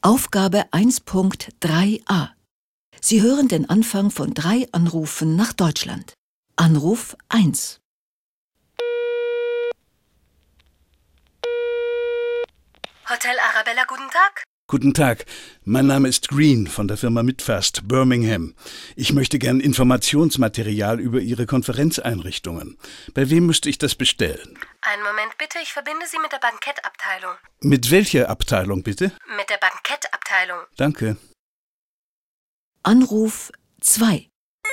Aufgabe 1.3a. Sie hören den Anfang von 3 Anrufen nach Deutschland. Anruf 1. Hotel Arabella, guten Tag. Guten Tag, mein Name ist Green von der Firma Midfast, Birmingham. Ich möchte gern Informationsmaterial über Ihre Konferenzeinrichtungen. Bei wem müsste ich das bestellen? Einen Moment bitte, ich verbinde Sie mit der Bankettabteilung. Mit welcher Abteilung bitte? Mit der Bankettabteilung. Danke. Anruf 2.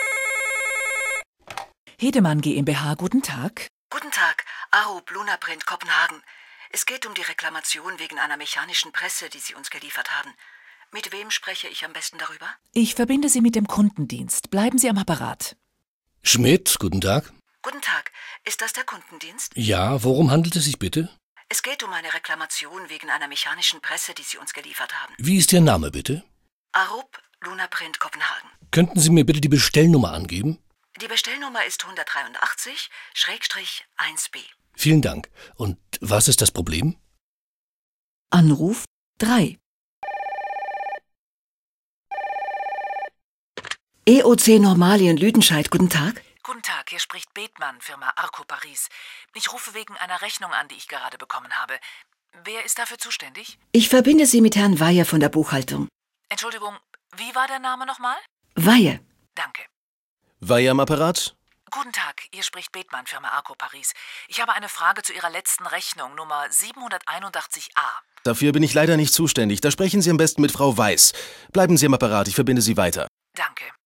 Hedemann GmbH, guten Tag. Guten Tag, Arup Lunaprint Kopenhagen. Es geht um die Reklamation wegen einer mechanischen Presse, die Sie uns geliefert haben. Mit wem spreche ich am besten darüber? Ich verbinde Sie mit dem Kundendienst. Bleiben Sie am Apparat. Schmidt, guten Tag. Guten Tag, ist das der Kundendienst? Ja, worum handelt es sich bitte? Es geht um eine Reklamation wegen einer mechanischen Presse, die Sie uns geliefert haben. Wie ist Ihr Name bitte? Arup Lunaprint Kopenhagen. Könnten Sie mir bitte die Bestellnummer angeben? Die Bestellnummer ist 183-1b. Vielen Dank. Und was ist das Problem? Anruf 3. EOC Normalien Lüdenscheid, guten Tag. Guten Tag, hier spricht Bethmann, Firma Arco Paris. Ich rufe wegen einer Rechnung an, die ich gerade bekommen habe. Wer ist dafür zuständig? Ich verbinde Sie mit Herrn Weihe von der Buchhaltung. Entschuldigung, wie war der Name nochmal? Weihe. Danke. Weihe am Apparat? Guten Tag, hier spricht Bethmann, Firma Arco Paris. Ich habe eine Frage zu Ihrer letzten Rechnung, Nummer 781a. Dafür bin ich leider nicht zuständig. Da sprechen Sie am besten mit Frau Weiß. Bleiben Sie am Apparat, ich verbinde Sie weiter. Danke.